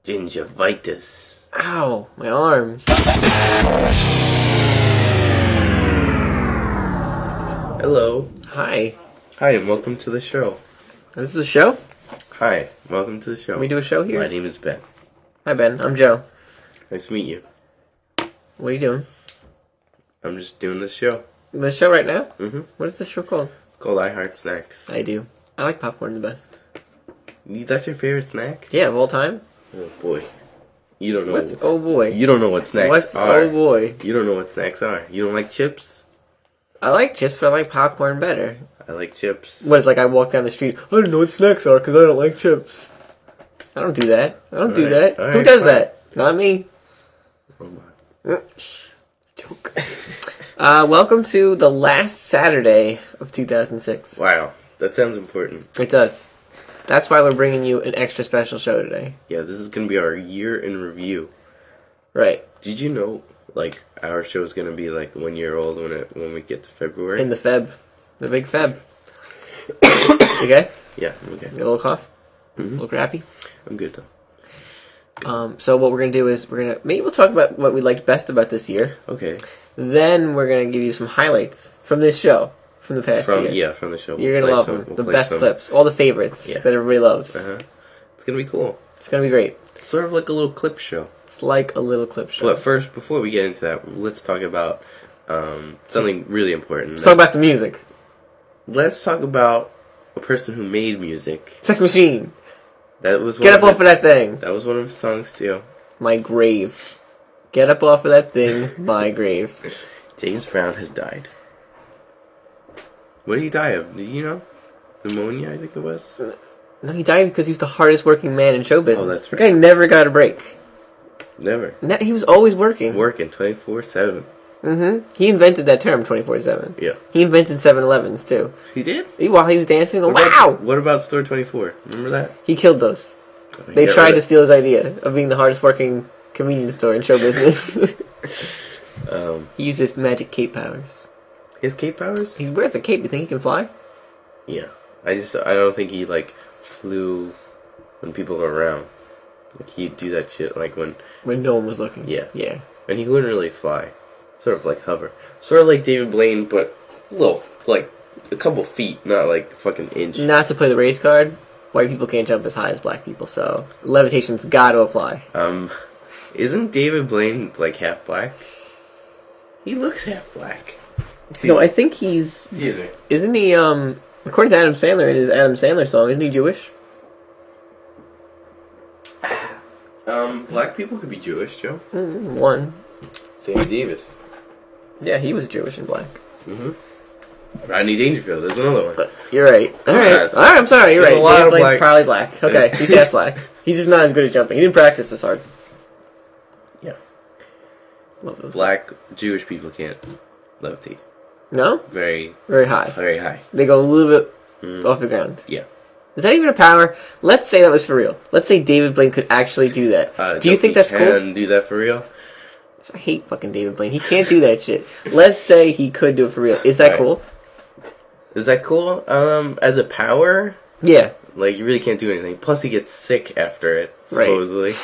Gingivitis. Ow, my arms. Hello. Hi. Hi, and welcome to the show. This is a show? Hi, welcome to the show. Can we do a show here? My name is Ben. Hi, Ben. I'm Joe. Nice to meet you. What are you doing? I'm just doing this show. The show right now? Mm-hmm. What is this show called? It's called I Heart Snacks. I do. I like popcorn the best. That's your favorite snack? Yeah, of all time? Oh boy. You don't know. What's oh boy? You don't know what snacks What's are. oh boy? You don't know what snacks are. You don't like chips? I like chips, but I like popcorn better. I like chips. What, it's like I walk down the street, I don't know what snacks are because I don't like chips. I don't do that. I don't do that. All Who right, does fine. that? Not me. Robot. Joke. Welcome to the last Saturday of 2006. Wow, that sounds important. It does. That's why we're bringing you an extra special show today. Yeah, this is gonna be our year in review. Right. Did you know, like, our show's gonna be like 1 year old when we get to February? In the Feb. The big Feb. You okay? Yeah, I'm okay. You got a little cough? Mm-hmm. A little crappy? I'm good though. So what we're going to do is maybe we'll talk about what we liked best about this year. Okay. Then we're going to give you some highlights from this show, from the past year. From the show. You're going to love them. We'll The play best some. clips. All the favorites that everybody loves. Uh-huh. It's gonna be cool. It's going to be great. Sort of like a little clip show. It's like a little clip show. But first, before we get into that, let's talk about something really important. Let's talk about some music. Let's talk about a person who made music. Sex Machine. That was Get up off of that thing. That was one of his songs too. My grave. Get up off of that thing. My grave. James Brown has died. What did he die of? Did you know? Pneumonia, I think it was. No, he died because he was the hardest working man in show business. Oh, that's right. The guy never got a break. Never. He was always working. Working 24/7. Mm-hmm. He invented that term, 24/7. Yeah. He invented 7-Elevens, too. He did? While he was dancing, What wow! about, what about Store 24? Remember that? He killed those. Oh, he They got tried rid to of- steal his idea of being the hardest working convenience store in show business. He used his magic cape powers. His cape powers? He wears a cape. You think he can fly? Yeah. I don't think he, like, flew when people were around. Like, he'd do that shit, like, when no one was looking. Yeah. Yeah. and he wouldn't really fly. Sort of like hover. Sort of like David Blaine, but a little, like, a couple feet, not like a fucking inch. Not to play the race card, white people can't jump as high as black people, so levitation's gotta apply. Isn't David Blaine, like, half black? He looks half black. No, I think he's... Excuse me. Isn't he, according to Adam Sandler, in his Adam Sandler song, isn't he Jewish? Black people could be Jewish, Joe. One. Sammy Davis. Yeah, he was Jewish and black. Rodney Dangerfield, there's another one. But you're right. Alright, Yeah. I'm sorry, you're There's right. a lot David of Blaine's black- probably black. Okay, he's half black. He's just not as good at jumping. He didn't practice this hard. Yeah. Love those. Black Jewish people can't levitate. No? Very, Very high. very high. They go a little bit off the ground. Yeah. Is that even a power? Let's say that was for real. Let's say David Blaine could actually do that. Do you think that's cool? Can do that for real? I hate fucking David Blaine. He can't do that shit. Let's say he could do it for real. Is that Right. cool? Is that cool? As a power, Yeah. like, you really can't do anything. Plus, he gets sick after it, Right. supposedly.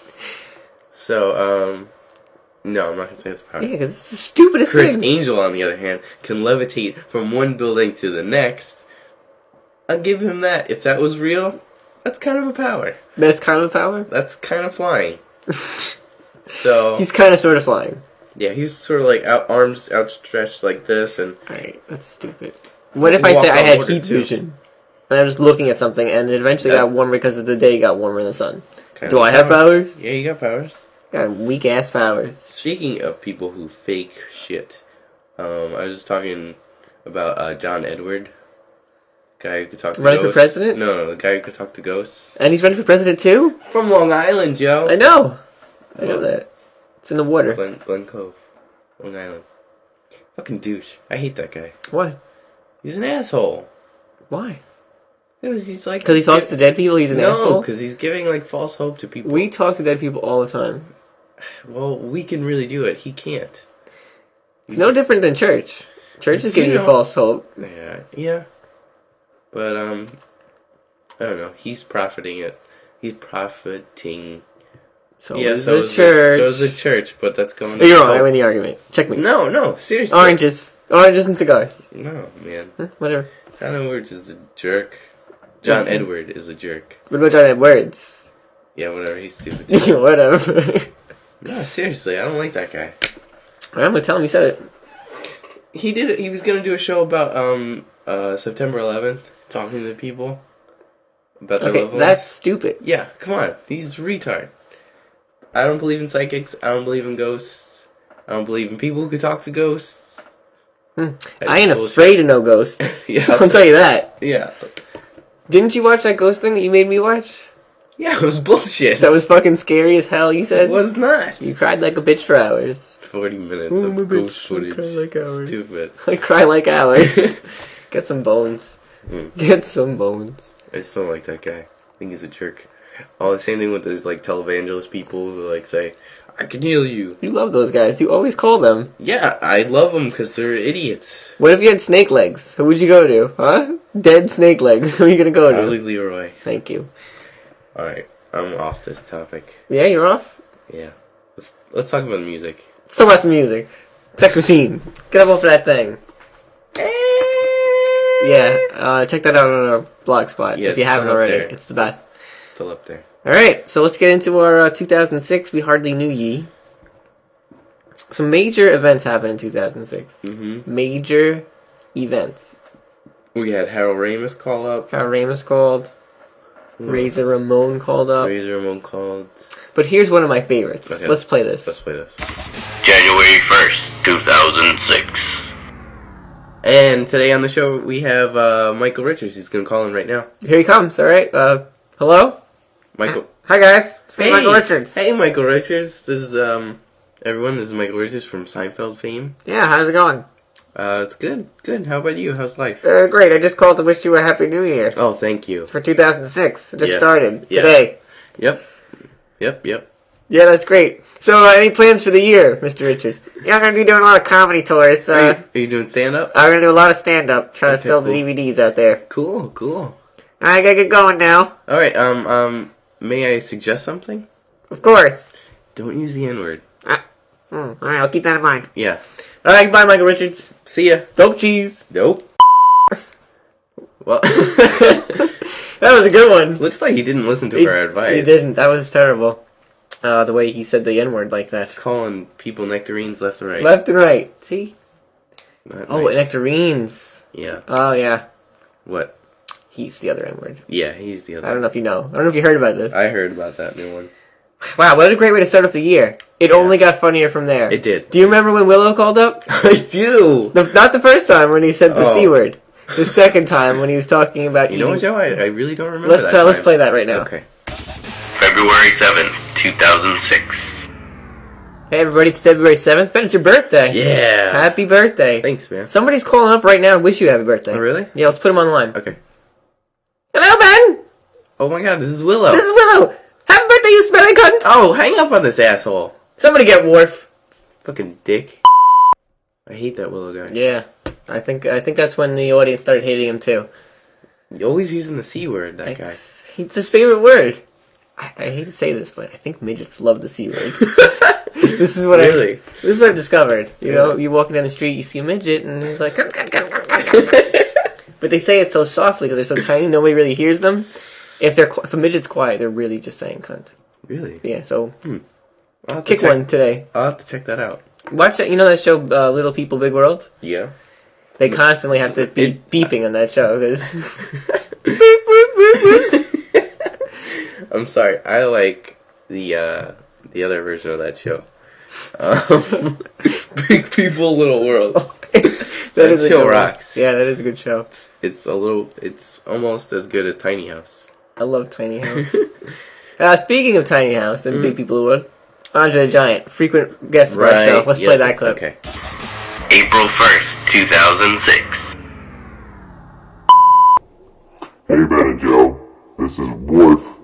So, no, I'm not gonna say it's a power. Yeah, because it's the stupidest Chris thing. Angel, on the other hand, can levitate from one building to the next. I'll give him that. If that was real, that's kind of a power. That's kind of a power? That's kind of flying. So, He's kind of sort of flying. yeah, he's sort of like arms outstretched like this, and Alright, that's stupid. What if He I walked say I on had water, heat too. vision? And I'm just looking at something and it eventually got warmer because of the day got warmer in the sun. kind Do of I have powers? Yeah, you got powers. Got weak ass powers. Speaking of people who fake shit, I was just talking about John Edward, guy who could talk to Running for ghosts. president? No, the guy who could talk to ghosts. And he's running for president too? From Long Island, Joe. I know. I know that. It's in the water. Glen Cove, Long Island. Fucking douche. I hate that guy. Why? He's an asshole. Why? Because he's like... Because he talks to dead people, he's an No, asshole? because he's giving like false hope to people. We talk to dead people all the time. Well, we can really do it. He can't. It's no different than church. Church is giving you know- false hope. Yeah. But, I don't know. He's profiting it. He's profiting So Yeah, is so the is church. so is the church, but that's going. You're wrong. I win the argument. Check me. No, seriously. Oranges and cigars. No, man. Whatever. John Edwards is a jerk. John Edward is a jerk. What about John Edwards? Yeah, whatever. He's stupid. Too. Whatever. No, seriously, I don't like that guy. I'm gonna tell him you said it. He did it. He was gonna do a show about September 11th, talking to people about their loved ones. That's stupid. Yeah, come on. He's a retard. I don't believe in psychics. I don't believe in ghosts. I don't believe in people who could talk to ghosts. I ain't afraid of no ghosts. Yeah, I'll tell you that. Yeah. Didn't you watch that ghost thing that you made me watch? Yeah, it was bullshit. That was fucking scary as hell, you said? It was not. You cried like a bitch for hours. 40 minutes Oh, I'm a of bitch. ghost footage. I cry like hours. Stupid. I cry like hours. Get some bones. Get some bones. I just don't like that guy. I think he's a jerk. Oh, the same thing with those like televangelist people who like say, "I can heal you." You love those guys. You always call them. Yeah, I love them because they're idiots. What if you had snake legs? Who would you go to? Huh? Dead snake legs. Who are you gonna go to? Probably Leroy. Thank you. All right, I'm off this topic. Yeah, you're off? Yeah, let's talk about music. Let's talk about some music. Sex Machine. Get up off of that thing. Yeah, check that out on our blog spot Yeah, if you it's haven't still up already. there. It's the best. Still up there. Alright, so let's get into our 2006 We Hardly Knew Ye. Some major events happened in 2006. Major events. We had Harold Ramis call up. Harold Ramis called. Razor Ramon called up. Razor Ramon called. But here's one of my favorites. Okay. Let's play this. Let's play this. January 1st, 2006. And today on the show we have Michael Richards. He's gonna call in right now. Here he comes, alright? Hello? Michael. Hi guys, it's me, Hey, Michael Richards. Hey, Michael Richards. This is everyone. This is Michael Richards from Seinfeld fame. Yeah, how's it going? It's good. Good. How about you? How's life? Great, I just called to wish you a Happy New Year. Oh, thank you. For 2006. It just Yeah. started Yeah. today. Yep. Yeah, that's great. So, any plans for the year, Mr. Richards? Yeah, I'm going to be doing a lot of comedy tours. Are you doing stand up? I'm going to do a lot of stand-up, trying to Okay, sell cool. the DVDs out there. Cool. I gotta get going now. All right. May I suggest something? Of course. Don't use the N word. Alright, I'll keep that in mind. Yeah. Alright, goodbye, Michael Richards. See ya. Dope cheese. Nope. Well, That was a good one. looks like he didn't listen to our advice. He didn't. That was terrible. The way he said the N-word like that. Calling people nectarines left and right. Left and right. See? Not Oh, nice. nectarines. Yeah. Oh, yeah. What? He used the other N-word. Yeah, he's the other. I don't know if you know. I don't know if you heard about this. I heard about that new one. Wow, what a great way to start off the year. It only got funnier from there. It did. Do you remember when Willow called up? I do. Not the first time when he said the Oh. C word. The second time when he was talking about You know what, eating... Joe? I really don't remember that. Let's time. play that right now. Okay. February 7th, 2006. Hey everybody, it's February 7th. Ben, it's your birthday. Yeah. Happy birthday. Thanks, man. Somebody's calling up right now and wish you a happy birthday. Oh, really? Yeah, let's put him on the line. Okay. Hello, Ben! Oh my God, this is Willow. This is Willow! Happy birthday, you smelly cunt! Oh, hang up on this asshole. Somebody get Worf. Fucking dick. I hate that Willow guy. Yeah. I think that's when the audience started hating him too. You're always using the C word, that guy. It's his favorite word. I hate to say this, but I think midgets love the C word. This is what Really? this is what I discovered. You know, Yeah. you walking down the street, you see a midget, and he's like, "Come." But they say it so softly because they're so tiny, nobody really hears them. If a midget's quiet, they're really just saying "cunt." Really? Yeah. So I'll have to kick check- one today. I'll have to check that out. Watch that. You know that show, Little People, Big World? Yeah. They constantly have to be beeping on that show because. I'm sorry. I like the other version of that show. Big People, Little World. That is a show good one. rocks. Yeah, that is a good show. It's almost as good as Tiny House. I love Tiny House. Speaking of Tiny House and Big People Who Would, Andre the Giant, frequent guest of our show. Let's play that clip. Okay. April 1st, 2006. Hey, Ben and Joe. This is Worf.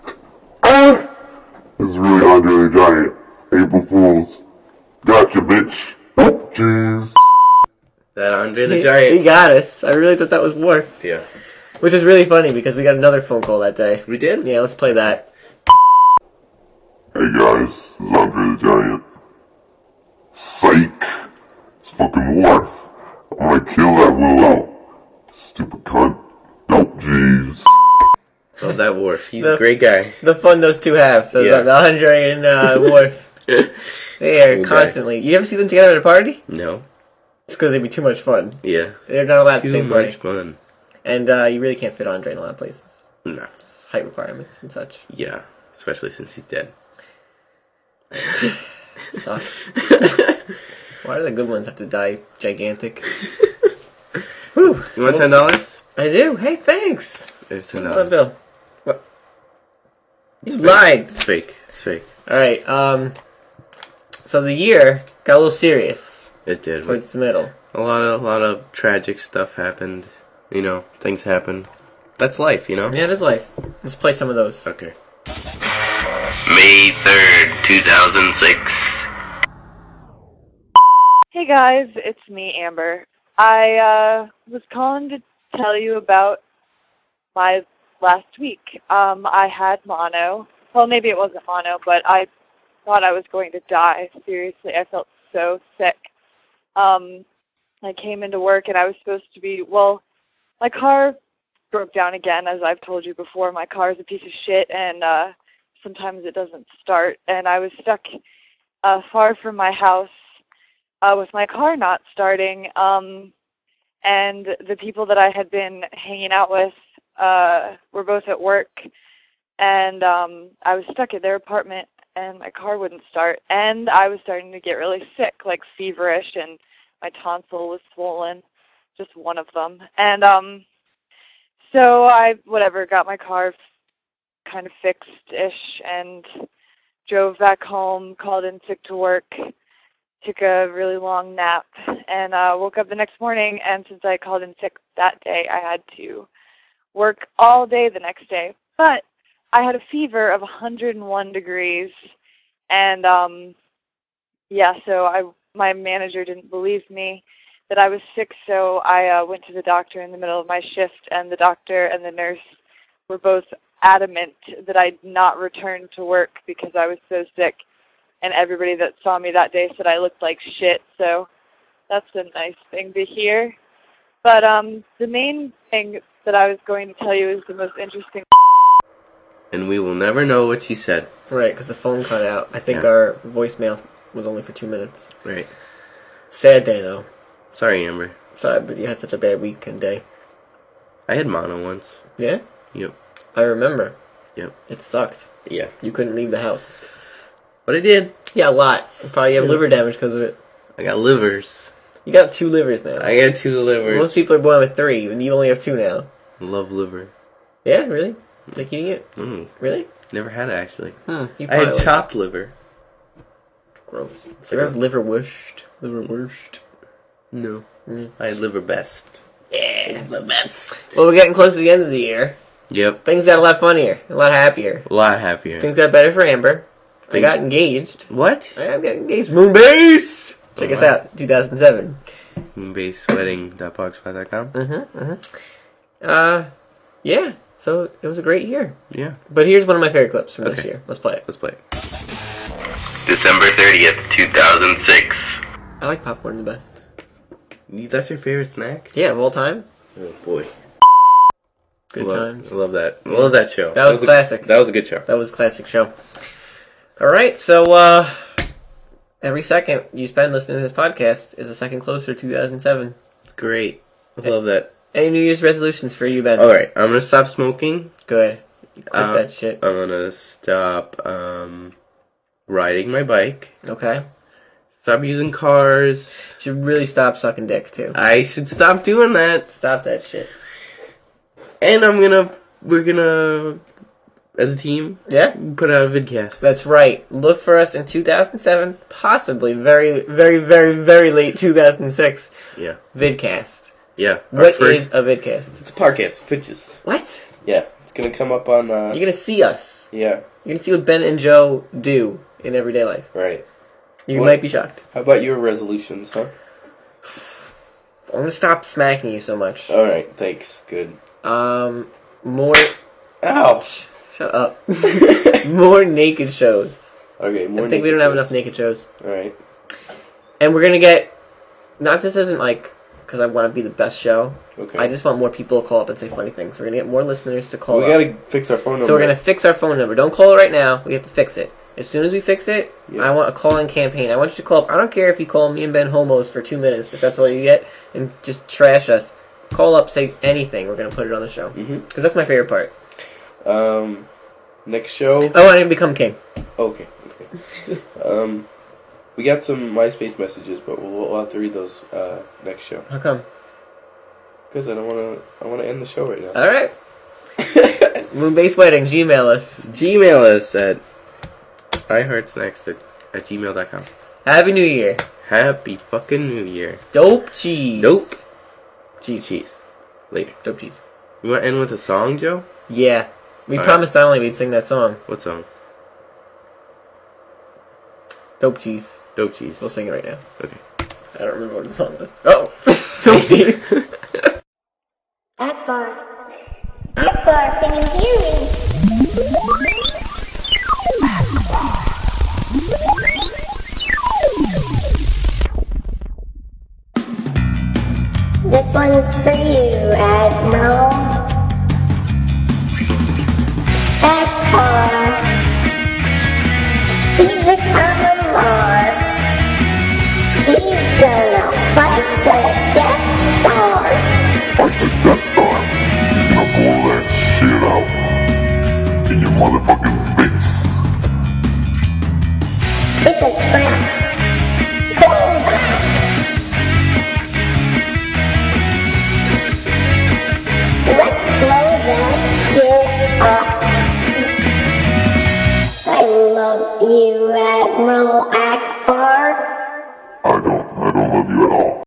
This is really Andre the Giant. April Fools. Gotcha, bitch. Jeez. That Andre the He Giant. got us. I really thought that was Worf. Yeah. Which was really funny because we got another phone call that day. We did? Yeah, let's play that. Hey guys, this is Andre the Giant. Psych! It's fucking Worf. I'm gonna kill that Willow. Stupid cunt. Nope, jeez. Love that Worf. He's a great guy. The fun those two have. The Andre and Worf. They are constantly. You ever see them together at a party? No. It's because they'd be too much fun. Yeah. They're not allowed to same party. Too much fun. And you really can't fit Andre in a lot of places. No. It's height requirements and such. Yeah. Especially since he's dead. It sucks. Why do the good ones have to die gigantic? Whew. You want $10? I do. Hey, thanks. It's My $10. bill. What? It's You fake. lied. It's fake. It's fake. Alright, so the year got a little serious It did. towards the middle. A lot of tragic stuff happened. You know, things happen. That's life, you know? Yeah, it is life. Let's play some of those. Okay. May 3rd, 2006. Hey guys, it's me, Amber. I was calling to tell you about my last week. I had mono. Well, maybe it wasn't mono, but I thought I was going to die. Seriously, I felt so sick. I came into work and I was supposed to be, well, my car broke down again, as I've told you before. My car is a piece of shit and sometimes it doesn't start. And I was stuck far from my house with my car not starting. And the people that I had been hanging out with were both at work. And I was stuck at their apartment and my car wouldn't start. And I was starting to get really sick, like feverish, and my tonsil was swollen, just one of them. And so I, got my car kind of fixed-ish and drove back home, called in sick to work, took a really long nap, and woke up the next morning, and since I called in sick that day, I had to work all day the next day. But I had a fever of 101 degrees, and so my manager didn't believe me that I was sick, so I went to the doctor in the middle of my shift, and the doctor and the nurse were both adamant that I'd not return to work because I was so sick, and everybody that saw me that day said I looked like shit, so that's a nice thing to hear. But the main thing that I was going to tell you is the most interesting. And we will never know what she said. Right, because the phone cut out. I think our voicemail was only for 2 minutes. Right. Sad day, though. Sorry, Amber. Sorry, but you had such a bad week and day. I had mono once. Yeah? Yep. I remember. Yep. It sucked. Yeah. You couldn't leave the house. But I did. Yeah, a lot. You probably have liver damage because of it. I got livers. You got 2 livers now. I got 2 livers. Most people are born with 3, and you only have 2 now. Love liver. Yeah, really? Like eating it? Really? Never had it, actually. You I had chopped liver. Gross. So you ever have liver wurst? Liver wurst? No. I had liver best. Yeah, the best. Well, we're getting close to the end of the year. Yep. Things got a lot funnier, a lot happier. A lot happier. Things got better for Amber. I got engaged. What? I got engaged. Moonbase! Check us out, 2007. Moonbasewedding.blogspot.com. Yeah, so it was a great year. Yeah. But here's one of my favorite clips from this year. Let's play it. Let's play it. December 30th, 2006. I like popcorn the best. That's your favorite snack? Yeah, of all time. Oh, boy. Good times. I love that. I love that show. That was classic. That was a good show. That was a classic show. Alright, so, every second you spend listening to this podcast is a second closer to 2007. Great. I love that. Any New Year's resolutions for you, Ben? Alright, I'm gonna stop smoking. Good. Quit that shit. I'm gonna stop, riding my bike. Okay. Stop using cars. Should really stop sucking dick, too. I should stop doing that. Stop that shit. And we're gonna, as a team, put out a vidcast. That's right. Look for us in 2007, possibly very, very, very, very late 2006. Yeah. Vidcast. Yeah. What is a vidcast? It's a podcast of pitches. What? Yeah. It's gonna come up on, You're gonna see us. Yeah. You're gonna see what Ben and Joe do in everyday life. Right. You might be shocked. How about your resolutions, huh? I'm gonna stop smacking you so much. Alright, thanks. Good. More... Ouch! Shut up. More naked shows. Okay, more I think we don't have enough naked shows. Alright. And we're gonna get... Not this isn't like... Because I want to be the best show. Okay. I just want more people to call up and say funny things. We're gonna get more listeners to call We up. gotta fix our phone number. So we're gonna fix our phone number. Don't call it right now. We have to fix it. As soon as we fix it, Yeah. I want a call-in campaign. I want you to call up. I don't care if you call me and Ben homos for 2 minutes, if that's all you get, and just trash us. Call up, say anything. We're gonna put it on the show. Because that's my favorite part. Next show. Oh, I didn't become king. Okay. We got some MySpace messages, but we'll have to read those next show. How come? Because I want to end the show right now. All right. Moonbase Wedding. Gmail us. Gmail us at iHeartSnacks@gmail.com. Happy New Year. Happy fucking New Year. Dope cheese. Dope. Cheese. Later. Dope cheese. You want to end with a song, Joe? Yeah. We All promised Donnelly we'd sing that song. What song? Dope cheese. Dope cheese. We'll sing it right now. Okay. I don't remember what the song was. Oh! Dope cheese. Akbar. Akbar, can you hear me? This one's for you, Admiral. Akbar. He's a commodore. He's gonna fight the Death Star. Like the Death Star. He's gonna blow that shit out in your motherfucking face. It's a trap. Pull back. Let's blow that shit up. I love you, Admiral Akbar. I don't love you at all.